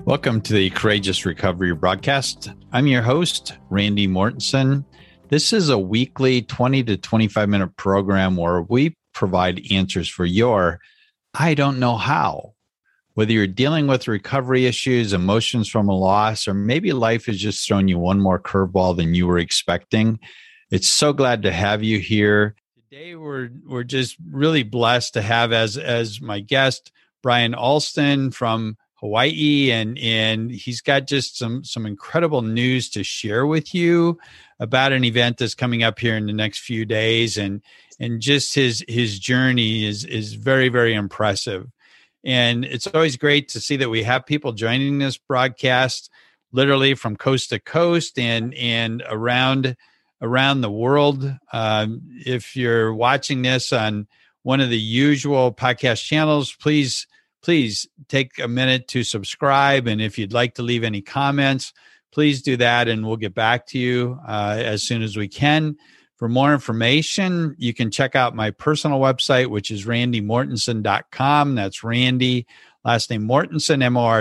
Welcome to the Courageous Recovery broadcast. I'm your host, Randy Mortensen. This is a weekly 20 to 25 minute program where we provide answers for your I don't know how. Whether you're dealing with recovery issues, emotions from a loss, or maybe life has just thrown you one more curveball than you were expecting, it's so glad to have you here. Today, we're just really blessed to have as my guest, Brian Alston from Hawaii, and he's got just some incredible news to share with you about an event that's coming up here in the next few days, and just his journey is very, very impressive. And it's always great to see that we have people joining this broadcast literally from coast to coast and around the world. If you're watching this on one of the usual podcast channels, please take a minute to subscribe. And if you'd like to leave any comments, please do that, and we'll get back to you as soon as we can. For more information, you can check out my personal website, which is randymortensen.com. That's Randy, last name Mortensen,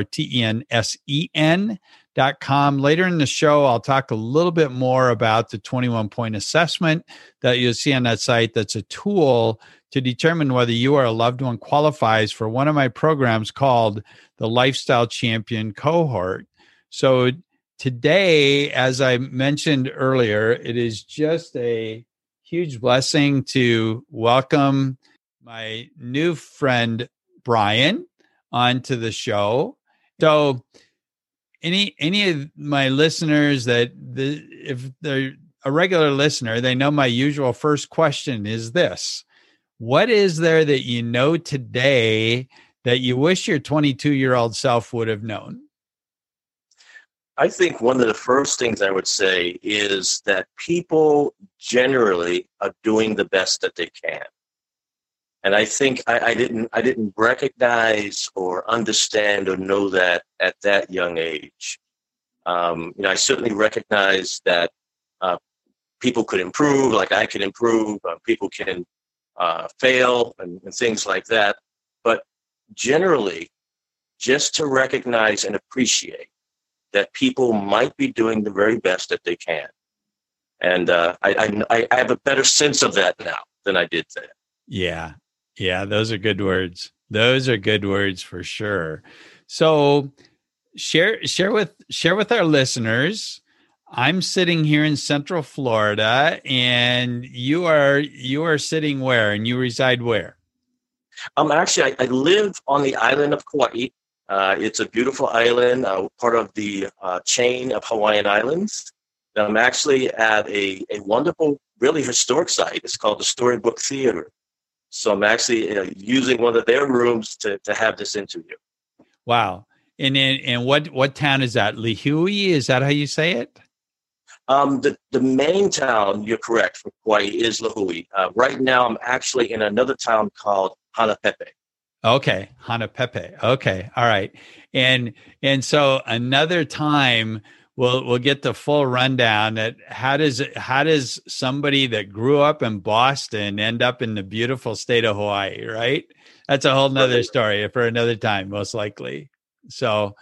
Mortensen.com. Later in the show, I'll talk a little bit more about the 21-point assessment that you'll see on that site. That's a tool to determine whether you or a loved one qualifies for one of my programs called the Lifestyle Champion Cohort. So today, as I mentioned earlier, it is just a huge blessing to welcome my new friend, Brian, onto the show. So any of my listeners if they're a regular listener, they know my usual first question is this: what is there that you know today that you wish your 22-year-old self would have known? I think one of the first things I would say is that people generally are doing the best that they can. And I think I didn't recognize or understand or know that at that young age. I certainly recognize that people could improve, like I could improve, people can fail and things like that. But generally, just to recognize and appreciate that people might be doing the very best that they can. And I have a better sense of that now than I did then. Yeah, those are good words. Those are good words for sure. So share with our listeners. I'm sitting here in Central Florida, and you are sitting where, and you reside where? Actually, I live on the island of Kauai. It's a beautiful island, part of the chain of Hawaiian Islands. And I'm actually at a wonderful, really historic site. It's called the Storybook Theater. So I'm actually using one of their rooms to have this interview. Wow. And what town is that? Lihue? Is that how you say it? The main town, you're correct, for Kauai is Lihue. Right now, I'm actually in another town called Hanapepe. Okay, Hanapepe. Okay, all right. And so another time we'll get the full rundown at how does somebody that grew up in Boston end up in the beautiful state of Hawaii, right? That's a whole nother story for another time, most likely. So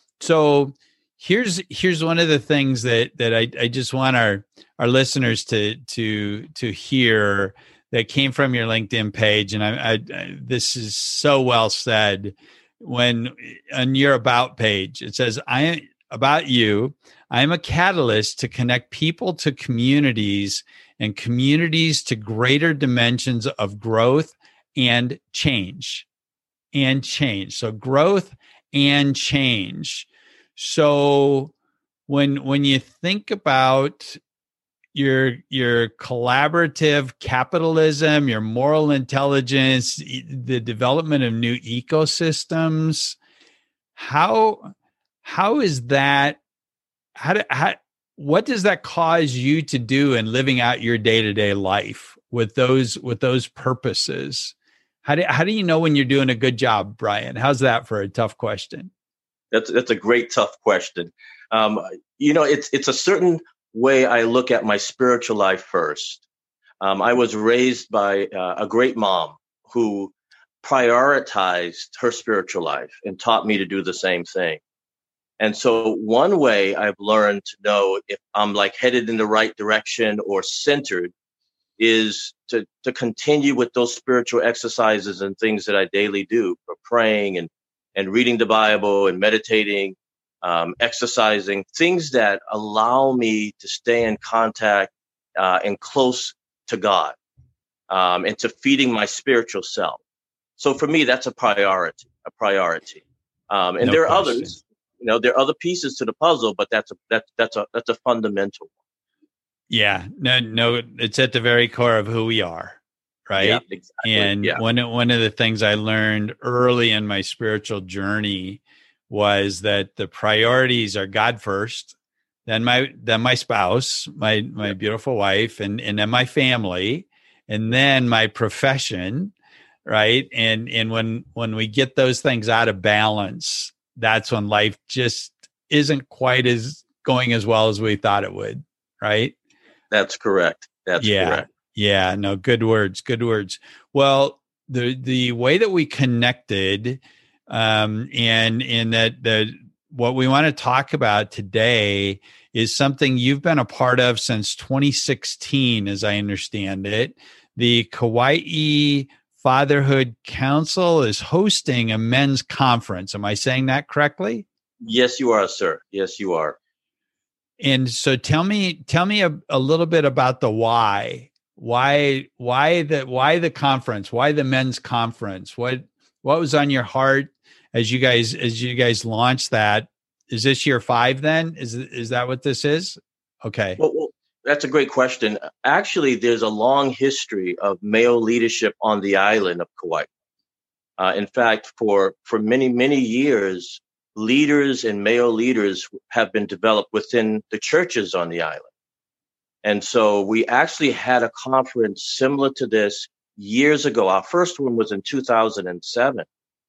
here's one of the things that I just want our listeners to hear that came from your LinkedIn page. And I this is so well said. When on your about page, it says, about you, I am a catalyst to connect people to communities and communities to greater dimensions of growth and change. So growth and change. So when you think about your collaborative capitalism, your moral intelligence, the development of new ecosystems, how is that? What does that cause you to do in living out your day-to-day life with those purposes? How do you know when you're doing a good job, Brian? How's that for a tough question? That's a great tough question. It's a certain way I look at my spiritual life first. I was raised by a great mom who prioritized her spiritual life and taught me to do the same thing. And so one way I've learned to know if I'm like headed in the right direction or centered is to continue with those spiritual exercises and things that I daily do for praying and reading the Bible and meditating, exercising, things that allow me to stay in contact and close to God, and to feeding my spiritual self. So for me, that's a priority. And No there are question. others, there are other pieces to the puzzle, but that's a fundamental one. Yeah, no, it's at the very core of who we are, right? Yeah, exactly. And one of the things I learned early in my spiritual journey was that the priorities are God first, then my spouse, my beautiful wife, and then my family, and then my profession, right? And when we get those things out of balance, that's when life just isn't quite as going as well as we thought it would, right? That's correct. Correct. Yeah. No, good words. Well, the way that we connected, and that what we want to talk about today is something you've been a part of since 2016, as I understand it. The Kauai Fatherhood Council is hosting a men's conference. Am I saying that correctly? Yes, you are, sir. Yes, you are. And so tell me a little bit about the why the conference, why the men's conference? What was on your heart as you guys launched that? Is this year 5 then? Is that what this is? Okay. Well, that's a great question. Actually, there's a long history of male leadership on the island of Kauai. In fact, for many, many years, leaders and male leaders have been developed within the churches on the island. And so we actually had a conference similar to this years ago. Our first one was in 2007.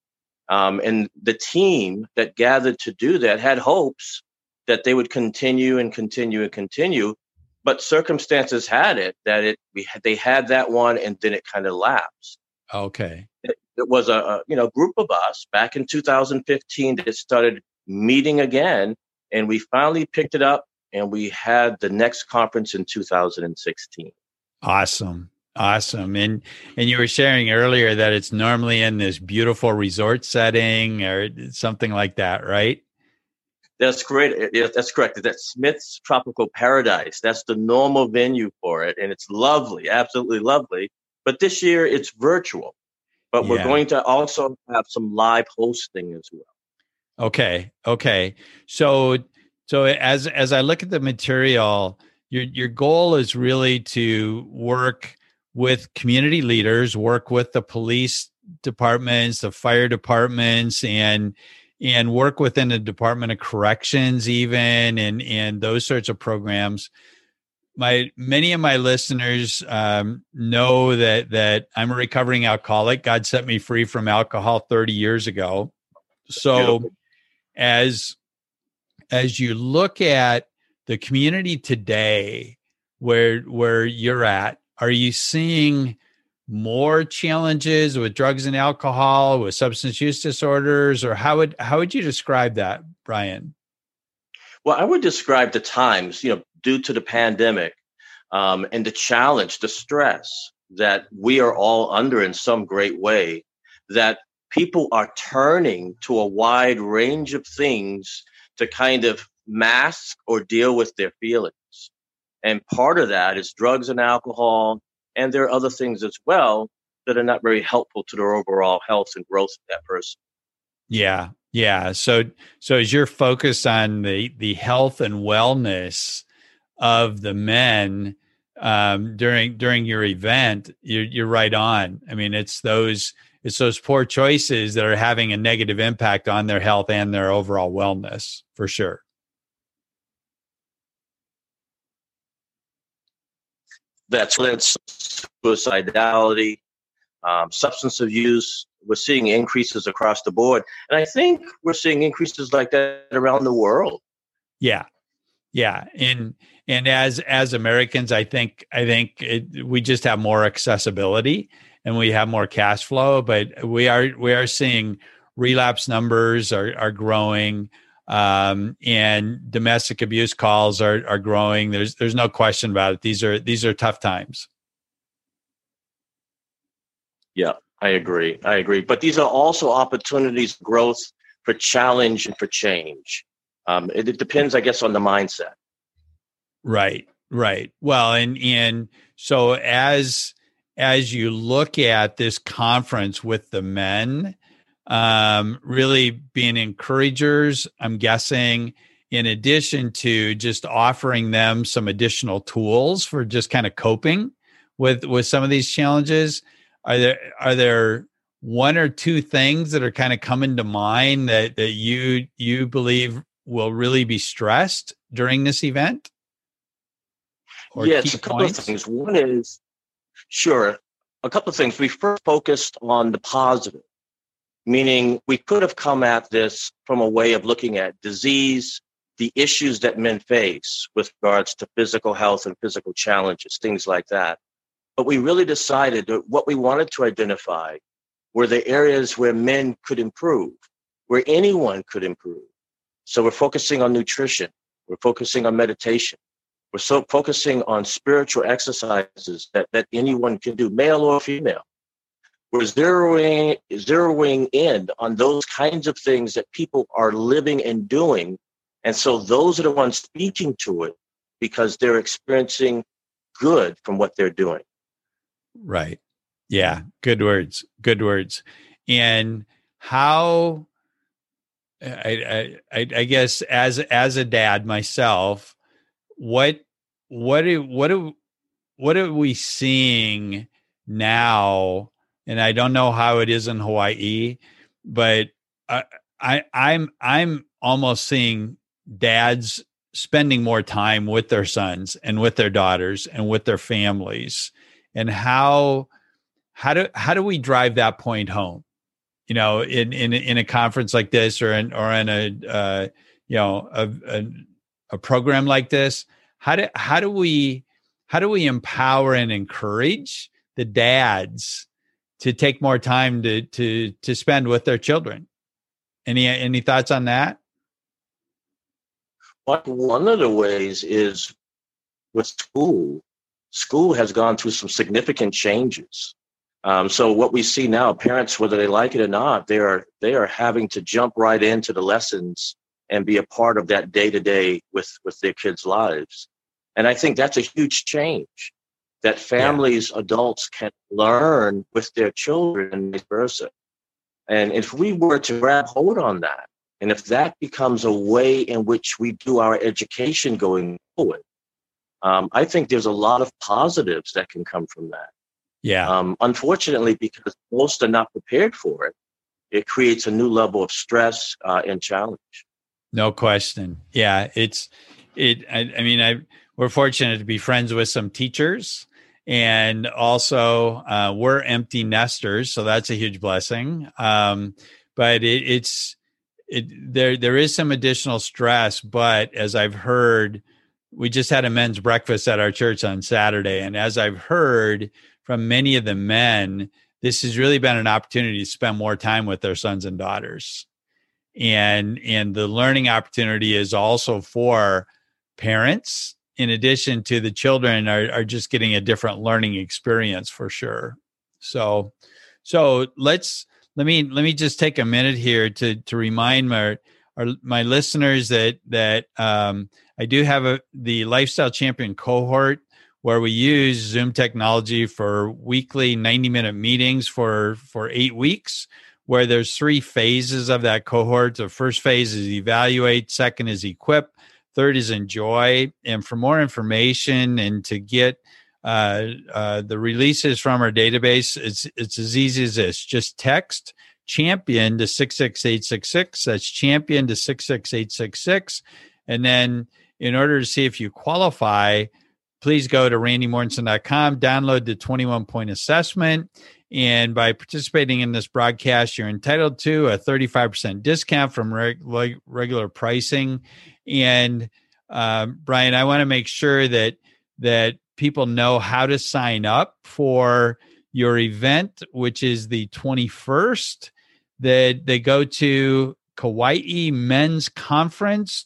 And the team that gathered to do that had hopes that they would continue and continue and continue. But circumstances had it that they had that one and then it kind of lapsed. Okay. It was a group of us back in 2015 that started meeting again, and we finally picked it up, and we had the next conference in 2016. Awesome. And you were sharing earlier that it's normally in this beautiful resort setting or something like that, right? That's great. Yeah, that's correct. That's Smith's Tropical Paradise. That's the normal venue for it, and it's lovely, absolutely lovely. But this year it's virtual. But we're going to also have some live hosting as well. Okay. So as I look at the material, your goal is really to work with community leaders, work with the police departments, the fire departments, and work within the Department of Corrections even, and those sorts of programs. Many of my listeners know that I'm a recovering alcoholic. God set me free from alcohol 30 years ago. So as you look at the community today, where you're at, are you seeing more challenges with drugs and alcohol, with substance use disorders, or how would you describe that, Brian? Well, I would describe the times, due to the pandemic, and the challenge, the stress that we are all under in some great way, that people are turning to a wide range of things to kind of mask or deal with their feelings. And part of that is drugs and alcohol, and there are other things as well that are not very helpful to their overall health and growth of that person. Yeah. So as you're focused on the health and wellness of the men during your event, you're right on. I mean, it's those poor choices that are having a negative impact on their health and their overall wellness, for sure. That's suicidality, substance abuse. We're seeing increases across the board. And I think we're seeing increases like that around the world. Yeah. And as Americans, I think we just have more accessibility and we have more cash flow, but we are seeing relapse numbers are growing. and domestic abuse calls are growing. There's no question about it. These are tough times. Yeah, I agree. But these are also opportunities for growth, for challenge, and for change. It depends, I guess, on the mindset. Right. Well, and so as you look at this conference with the men, really being encouragers, I'm guessing, in addition to just offering them some additional tools for just kind of coping with some of these challenges, are there one or two things that are kind of coming to mind that you believe will really be stressed during this event? Yes, a couple of things. One is, sure, a couple of things. We first focused on the positive, meaning we could have come at this from a way of looking at disease, the issues that men face with regards to physical health and physical challenges, things like that. But we really decided that what we wanted to identify were the areas where men could improve, where anyone could improve. So we're focusing on nutrition. We're focusing on meditation. We're so focusing on spiritual exercises that anyone can do, male or female. We're zeroing in on those kinds of things that people are living and doing. And so those are the ones speaking to it because they're experiencing good from what they're doing. Right. Yeah. Good words. And how, I guess as a dad myself, what are we seeing now? And I don't know how it is in Hawaii, but I'm almost seeing dads spending more time with their sons and with their daughters and with their families. And how do we drive that point home? You know, in a conference like this, or in a program like this, how do we empower and encourage the dads to take more time to spend with their children? Any thoughts on that? One of the ways is with school. School has gone through some significant changes. So what we see now, parents, whether they like it or not, they are having to jump right into the lessons and be a part of that day-to-day with their kids' lives. And I think that's a huge change, that families, adults can learn with their children and vice versa. And if we were to grab hold on that, and if that becomes a way in which we do our education going forward, I think there's a lot of positives that can come from that. Yeah. Unfortunately, because most are not prepared for it, it creates a new level of stress and challenge. No question. Yeah. We're fortunate to be friends with some teachers, and also we're empty nesters. So that's a huge blessing. But there is some additional stress, but as I've heard, we just had a men's breakfast at our church on Saturday. And as I've heard from many of the men, this has really been an opportunity to spend more time with their sons and daughters. And the learning opportunity is also for parents, in addition to the children are just getting a different learning experience for sure. So let me just take a minute here to remind my listeners that I do have the Lifestyle Champion cohort, where we use Zoom technology for weekly 90-minute meetings for 8 weeks, where there's 3 phases of that cohort. The first phase is evaluate, second is equip, third is enjoy. And for more information and to get the releases from our database, it's as easy as this. Just text champion to 66866. That's champion to 66866. And then in order to see if you qualify, please go to randymortensen.com, download the 21-point assessment. And by participating in this broadcast, you're entitled to a 35% discount from regular pricing. And Brian, I want to make sure that people know how to sign up for your event, which is the 21st, that they go to Kauai Men's Conference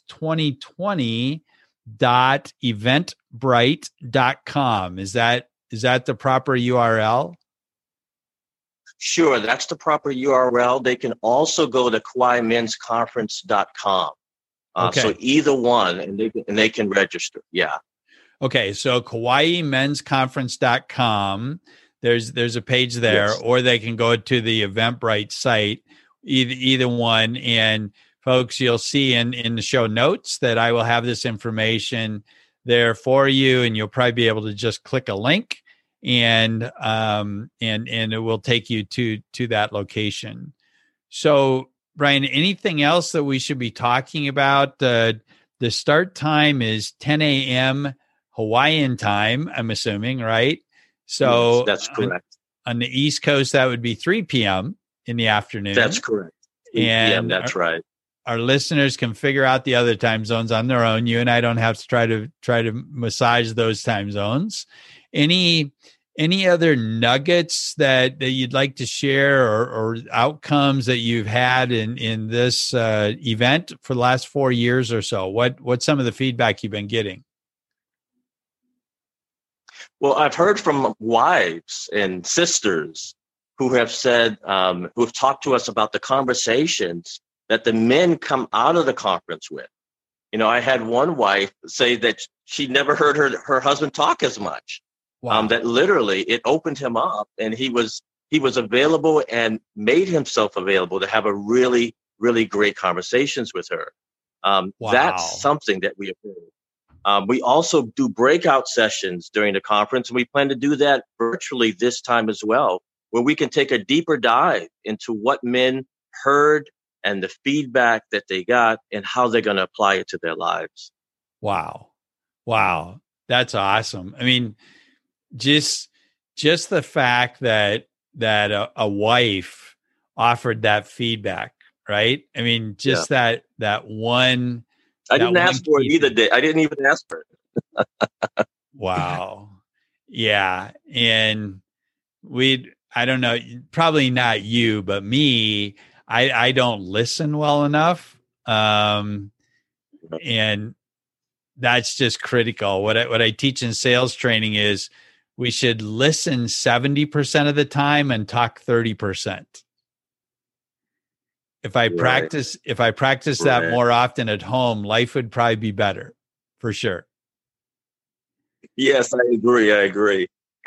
2020.eventbrite.com. Is that the proper URL? Sure, that's the proper URL. They can also go to KauaiMen'sConference.com. Okay. So either one, and they can register. Yeah. Okay, so KauaiMen'sConference.com. There's a page there, yes. Or they can go to the Eventbrite site. Either one, and folks, you'll see in the show notes that I will have this information there for you, and you'll probably be able to just click a link, and it will take you to that location. So, Brian, anything else that we should be talking about? The start time is 10 a.m. Hawaiian time, I'm assuming, right? So yes, that's correct. On the East Coast, that would be 3 p.m. in the afternoon. That's correct. And that's right. Our listeners can figure out the other time zones on their own. You and I don't have to try to massage those time zones. Any other nuggets that you'd like to share, or outcomes that you've had in this event for the last 4 years or so? What's some of the feedback you've been getting? Well, I've heard from wives and sisters who have said, who have talked to us about the conversations that the men come out of the conference with. You know, I had one wife say that she never heard her husband talk as much. Wow. That literally it opened him up, and he was available and made himself available to have a really, really great conversations with her. Wow. That's something that we have heard. We also do breakout sessions during the conference, and we plan to do that virtually this time as well, where we can take a deeper dive into what men heard and the feedback that they got and how they're going to apply it to their lives. Wow. That's awesome. I mean, just the fact that a wife offered that feedback, right? I mean, just that one. I didn't ask for it either day. I didn't even ask for it. Wow. Yeah. And I don't know, probably not you, but me, I don't listen well enough. And that's just critical. What I teach in sales training is we should listen 70% of the time and talk 30%. If I practice that more often at home, life would probably be better, for sure. Yes, I agree.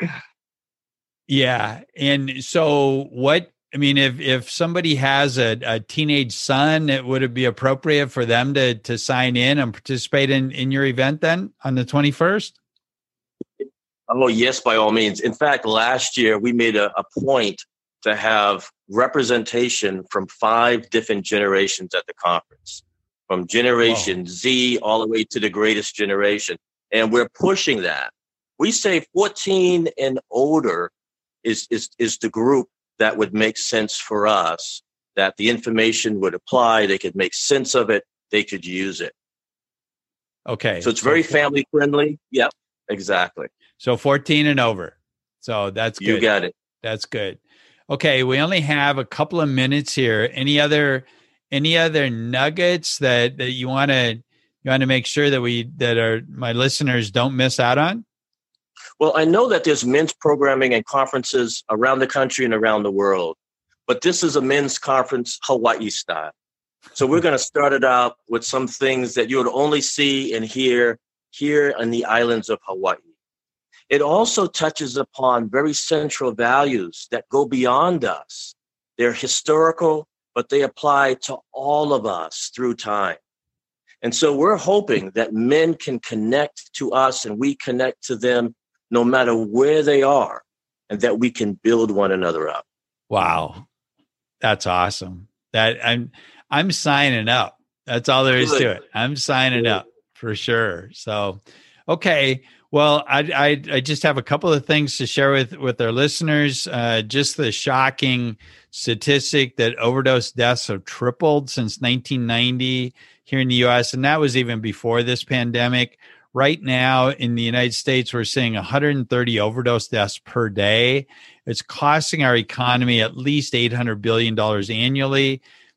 Yeah. And so if somebody has a teenage son, would it be appropriate for them to sign in and participate in your event then on the 21st? Oh, yes, by all means. In fact, last year we made a point to have representation from 5 different generations at the conference, from Generation Z all the way to the greatest generation. And we're pushing that. We say 14 and older is the group that would make sense for us, that the information would apply, they could make sense of it, they could use it. Okay. So it's very family friendly. Yep, exactly. So 14 and over. So that's good. You got it. That's good. Okay, we only have a couple of minutes here. Any other nuggets that you want to make sure that my listeners don't miss out on? Well, I know that there's men's programming and conferences around the country and around the world, but this is a men's conference Hawaii style. So we're going to start it out with some things that you would only see and hear here on the islands of Hawaii. It also touches upon very central values that go beyond us. They're historical, but they apply to all of us through time. And so we're hoping that men can connect to us and we connect to them no matter where they are, and that we can build one another up. Wow. That's awesome. That I'm signing up. That's all there is to it. I'm signing up for sure. So, okay. Well, I just have a couple of things to share with our listeners. Just the shocking statistic that overdose deaths have tripled since 1990 here in the U.S., and that was even before this pandemic. Right now in the United States, we're seeing 130 overdose deaths per day. It's costing our economy at least $800 billion annually.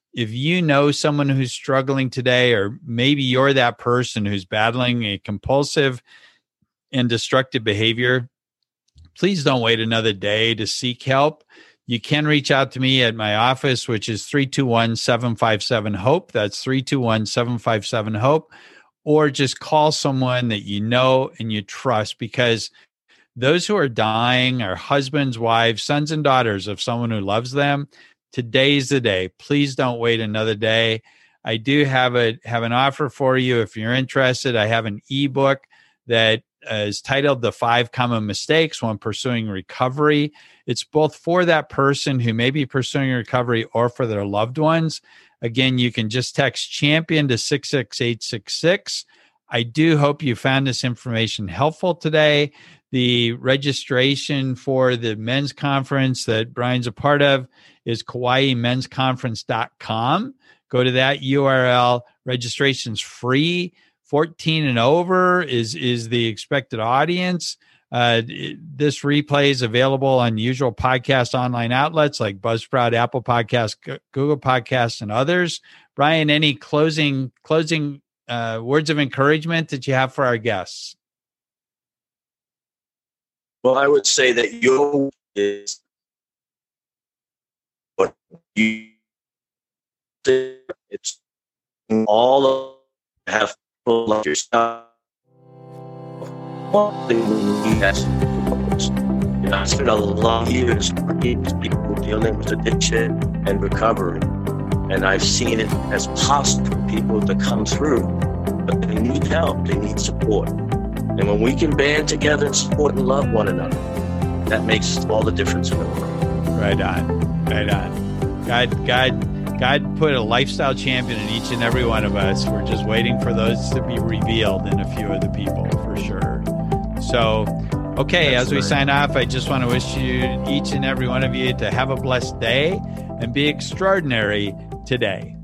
if you know someone who's struggling today, or maybe you're that person who's battling a compulsive and destructive behavior, please don't wait another day to seek help. You can reach out to me at my office, which is 321-757-HOPE. That's 321-757-HOPE. Or just call someone that you know and you trust, because those who are dying are husbands, wives, sons, and daughters of someone who loves them. Today's the day. Please don't wait another day. I do have an offer for you if you're interested. I have an ebook that is titled The 5 Common Mistakes When Pursuing Recovery. It's both for that person who may be pursuing recovery or for their loved ones. Again, you can just text champion to 66866. I do hope you found this information helpful today. The registration for the men's conference that Brian's a part of is KauaiMen'sConference.com. Go to that URL. Registration's free. 14 and over is the expected audience. This replay is available on usual podcast online outlets like Buzzsprout, Apple Podcasts, Google Podcasts, and others. Brian, any closing words of encouragement that you have for our guests? Well, I would say that yoga is what you did. It's all of have full like yourself. One thing we need as I spent a lot of years with people dealing with addiction and recovery, and I've seen it as possible for people to come through, but they need help, they need support. And when we can band together and support and love one another, that makes all the difference in the world. Right on. Right on. God put a lifestyle champion in each and every one of us. We're just waiting for those to be revealed in a few of the people, for sure. So, okay, as we sign off, I just want to wish you, each and every one of you, to have a blessed day and be extraordinary today.